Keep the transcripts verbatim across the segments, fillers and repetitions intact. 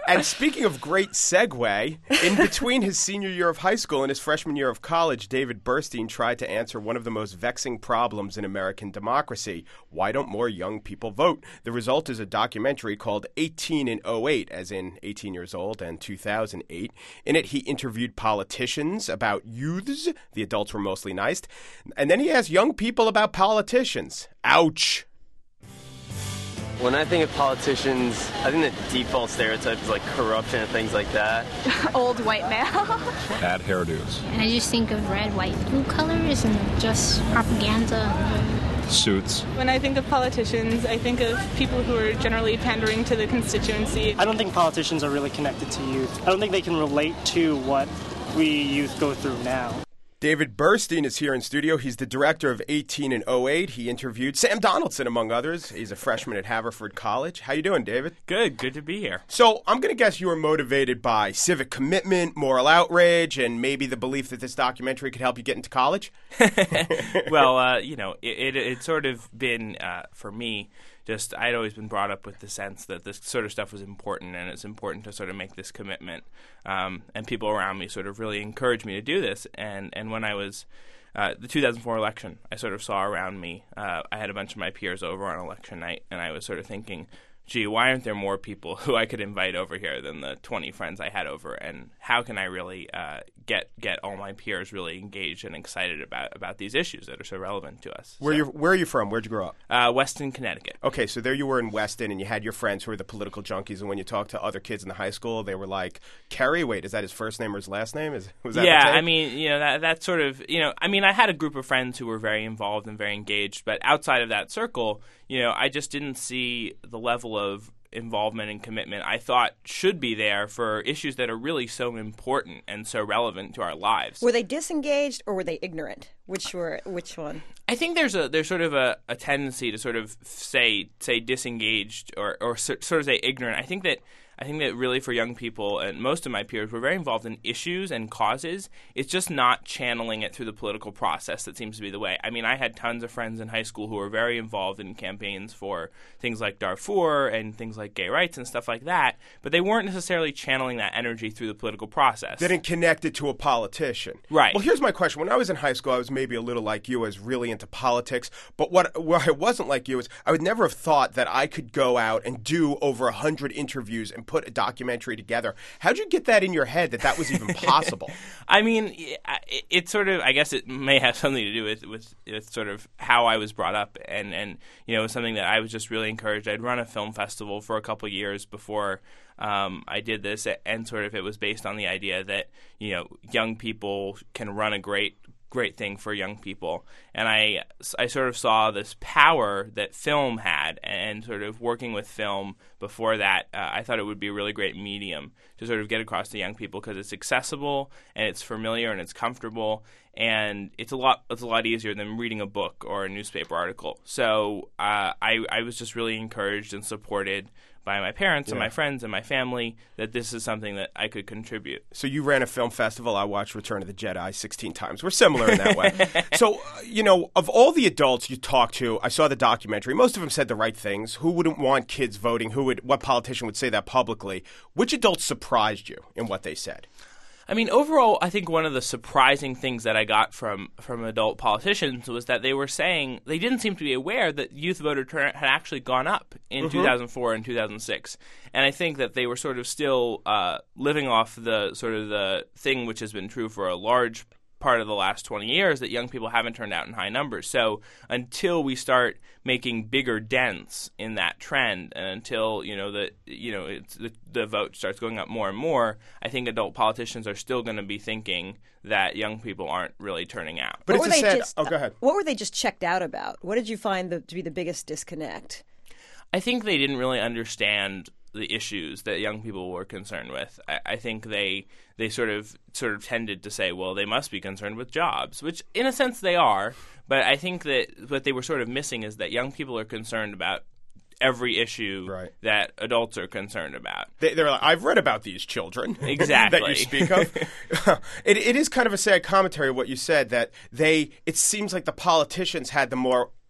And speaking of great segue, in between his senior year of high school and his freshman year of college, David Burstein tried to answer one of the most vexing problems in American democracy. Why don't more young people vote? The result is a documentary called eighteen in oh eight, as in eighteen years old, and two thousand eight. In it, he interviewed politicians about youths. The adults were mostly nice. And then he asked young people about politicians. Ouch. When I think of politicians, I think the default stereotype is like corruption and things like that. Old white male. Bad hairdos. And I just think of red, white, blue colors and just propaganda. Suits. When I think of politicians, I think of people who are generally pandering to the constituency. I don't think politicians are really connected to youth. I don't think they can relate to what we youth go through now. David Burstein is here in studio. He's the director of eighteen in oh eight. He interviewed Sam Donaldson, among others. He's a freshman at Haverford College. How you doing, David? Good. Good to be here. So I'm going to guess you were motivated by civic commitment, moral outrage, and maybe the belief that this documentary could help you get into college? Well, uh, you know, it, it, it's sort of been, uh, for me, just I'd always been brought up with the sense that this sort of stuff was important, and it's important to sort of make this commitment. Um, and people around me sort of really encouraged me to do this. And, and when I was uh, the two thousand four election, I sort of saw around me, uh, I had a bunch of my peers over on election night, and I was sort of thinking, gee, why aren't there more people who I could invite over here than the twenty friends I had over? And how can I really uh, get get all my peers really engaged and excited about, about these issues that are so relevant to us? Where, so, you, where are you from? Where'd you grow up? Uh, Weston, Connecticut. Okay, so there you were in Weston, and you had your friends who were the political junkies, and when you talked to other kids in the high school, they were like, Kerry, wait, is that his first name or his last name? Is was that Yeah, the tape? I mean, you know, that that sort of, you know, I mean, I had a group of friends who were very involved and very engaged, but outside of that circle, you know, I just didn't see the level of involvement and commitment I thought should be there for issues that are really so important and so relevant to our lives. Were they disengaged or were they ignorant? Which were which one? I think there's a there's sort of a, a tendency to sort of say say disengaged or or sort of say ignorant. I think that I think that really for young people, and most of my peers, were very involved in issues and causes. It's just not channeling it through the political process that seems to be the way. I mean, I had tons of friends in high school who were very involved in campaigns for things like Darfur and things like gay rights and stuff like that, but they weren't necessarily channeling that energy through the political process. They didn't connect it to a politician. Right. Well, here's my question. When I was in high school, I was maybe a little like you. I was really into politics. But what where I wasn't like you is I would never have thought that I could go out and do over one hundred interviews and put a documentary together. How'd you get that in your head that that was even possible? I mean, it, it sort of, I guess it may have something to do with, with, with sort of how I was brought up. And, and, you know, it was something that I was just really encouraged. I'd run a film festival for a couple of years before um, I did this. And sort of it was based on the idea that, you know, young people can run a great great thing for young people. And I, I sort of saw this power that film had, and sort of working with film before that, uh, I thought it would be a really great medium to sort of get across to young people because it's accessible and it's familiar and it's comfortable, and it's a lot it's a lot easier than reading a book or a newspaper article. So uh, I, I was just really encouraged and supported by my parents yeah. and my friends and my family that this is something that I could contribute. So you ran a film festival. I watched Return of the Jedi sixteen times. We're similar in that way. So, uh, you know, of all the adults you talked to, I saw the documentary. Most of them said the right things. Who wouldn't want kids voting? Who would? What politician would say that publicly? Which adults surprised you in what they said? I mean, overall, I think one of the surprising things that I got from, from adult politicians was that they were saying they didn't seem to be aware that youth voter turnout had actually gone up in mm-hmm. two thousand four and two thousand six. And I think that they were sort of still uh, living off the sort of the thing which has been true for a large part of the last twenty years, that young people haven't turned out in high numbers. So until we start making bigger dents in that trend, and until you know the you know it's, the, the vote starts going up more and more, I think adult politicians are still going to be thinking that young people aren't really turning out. But what it's were a they sad. just, Oh, go ahead. What were they just checked out about? What did you find the, to be the biggest disconnect? I think they didn't really understand the issues that young people were concerned with. I, I think they they sort of sort of tended to say, well, they must be concerned with jobs, which in a sense they are. But I think that what they were sort of missing is that young people are concerned about every issue right. that adults are concerned about. They, they're like, I've read about these children exactly that you speak of. it, it is kind of a sad commentary of what you said, that they. It seems like the politicians had the more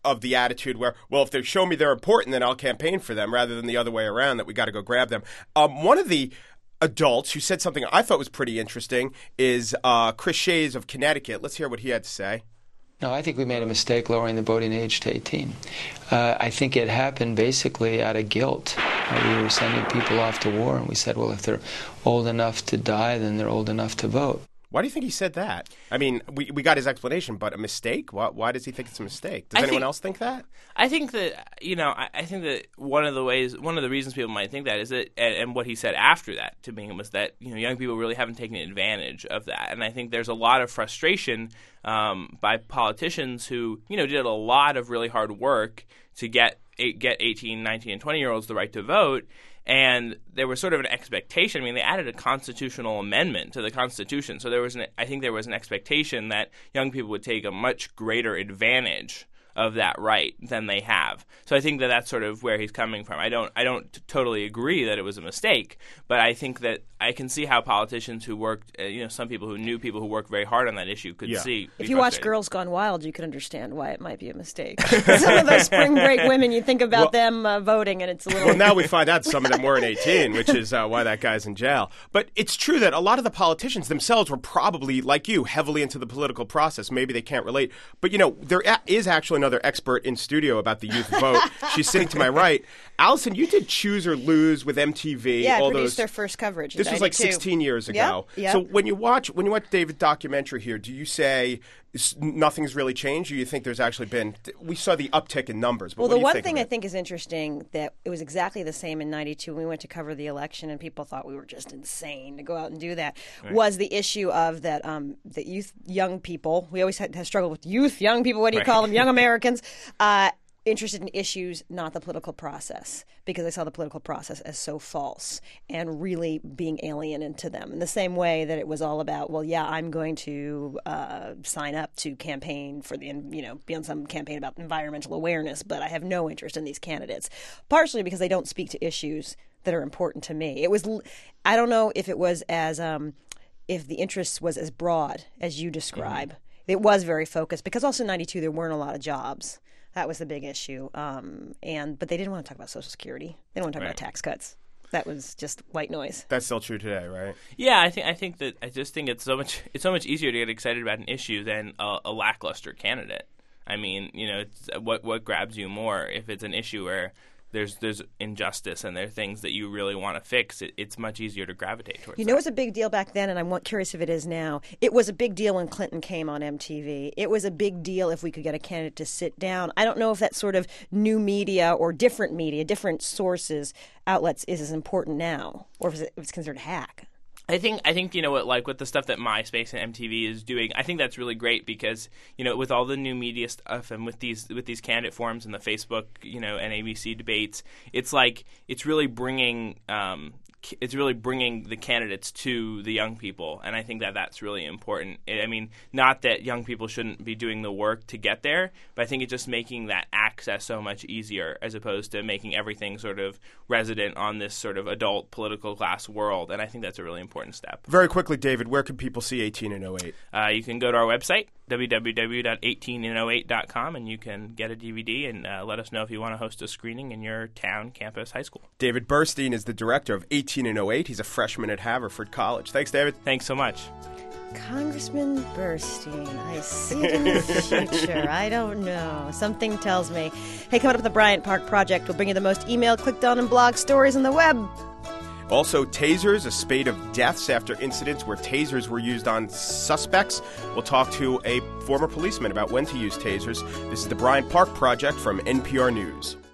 of the attitude where, well, if they show me they're important, then I'll campaign for them, rather than the other way around, that we got to go grab them. Um, one of the adults who said something I thought was pretty interesting is uh, Chris Shays of Connecticut. Let's hear what he had to say. No, I think we made a mistake lowering the voting age to eighteen. Uh, I think it happened basically out of guilt. Uh, we were sending people off to war, and we said, well, if they're old enough to die, then they're old enough to vote. Why do you think he said that? I mean, we we got his explanation, but a mistake? Why, why does he think it's a mistake? Does I anyone think, else think that? I think that, you know, I, I think that one of the ways, one of the reasons people might think that is that, and, and what he said after that to me was that, you know, young people really haven't taken advantage of that. And I think there's a lot of frustration um, by politicians who, you know, did a lot of really hard work to get get eighteen, nineteen, and twenty-year-olds the right to vote. And there was sort of an expectation. I mean, they added a constitutional amendment to the Constitution. So there was an, I think there was an expectation that young people would take a much greater advantage of that right than they have. So I think that that's sort of where he's coming from. I don't I don't t- totally agree that it was a mistake, but I think that I can see how politicians who worked, uh, you know, some people who knew people who worked very hard on that issue could yeah. see. If you watch Girls Gone Wild, you can understand why it might be a mistake. Some of those spring break women, you think about well, them uh, voting, and it's a little... Well, now we find out some of them weren't eighteen, which is uh, why that guy's in jail. But it's true that a lot of the politicians themselves were probably, like you, heavily into the political process. Maybe they can't relate. But, you know, there is actually another expert in studio about the youth vote. She's sitting to my right. Allison, you did Choose or Lose with M T V. Yeah, all I produced those... their first coverage. This was like sixteen years ago. Yep, yep. So when you watch when you watch David's documentary here, do you say nothing's really changed, or you think there's actually been? We saw the uptick in numbers. But well, what the do you one think thing of I it? think is interesting that it was exactly the same in ninety-two when we went to cover the election, and people thought we were just insane to go out and do that. Right. Was the issue of that um, that youth, young people. We always had to struggle with youth, young people. What do you right. call them? Young Americans. Uh, interested in issues, not the political process, because I saw the political process as so false and really being alien to them. In the same way that it was all about, well, yeah, I'm going to uh, sign up to campaign for the, you know, be on some campaign about environmental awareness, but I have no interest in these candidates, partially because they don't speak to issues that are important to me. It was, I don't know if it was as, um, if the interest was as broad as you describe. Mm-hmm. It was very focused, because also in ninety-two there weren't a lot of jobs. That was the big issue. Um, and but they didn't want to talk about Social Security. They didn't want to talk right. about tax cuts. That was just white noise. That's still true today, right? Yeah, I think I think that I just think it's so much it's so much easier to get excited about an issue than a, a lackluster candidate. I mean, you know, it's, what what grabs you more if it's an issue where there's there's injustice and there are things that you really want to fix, it, it's much easier to gravitate towards. You that. know, it was a big deal back then, and I'm curious if it is now. It was a big deal when Clinton came on M T V. It was a big deal if we could get a candidate to sit down. I don't know if that sort of new media or different media, different sources, outlets is as important now, or if it's considered hack. I think I think you know what, like with the stuff that MySpace and M T V is doing, I think that's really great because, you know, with all the new media stuff and with these with these candidate forums and the Facebook, you know, and A B C debates, it's like it's really bringing um, it's really bringing the candidates to the young people, and I think that that's really important. I mean, not that young people shouldn't be doing the work to get there, but I think it's just making that access so much easier as opposed to making everything sort of resident on this sort of adult political class world, and I think that's a really important step. Very quickly, David, where can people see eighteen and oh eight? Uh, you can go to our website, w w w dot eighteen and oh eight dot com, and you can get a D V D and uh, let us know if you want to host a screening in your town, campus, high school. David Burstein is the director of eighteen and oh eight. He's a freshman at Haverford College. Thanks, David. Thanks so much. Congressman Burstein, I see it in the future. I don't know. Something tells me. Hey, coming up with the Bryant Park Project, we'll bring you the most emailed, clicked on, and blog stories on the web. Also, tasers, a spate of deaths after incidents where tasers were used on suspects. We'll talk to a former policeman about when to use tasers. This is the Bryant Park Project from N P R News.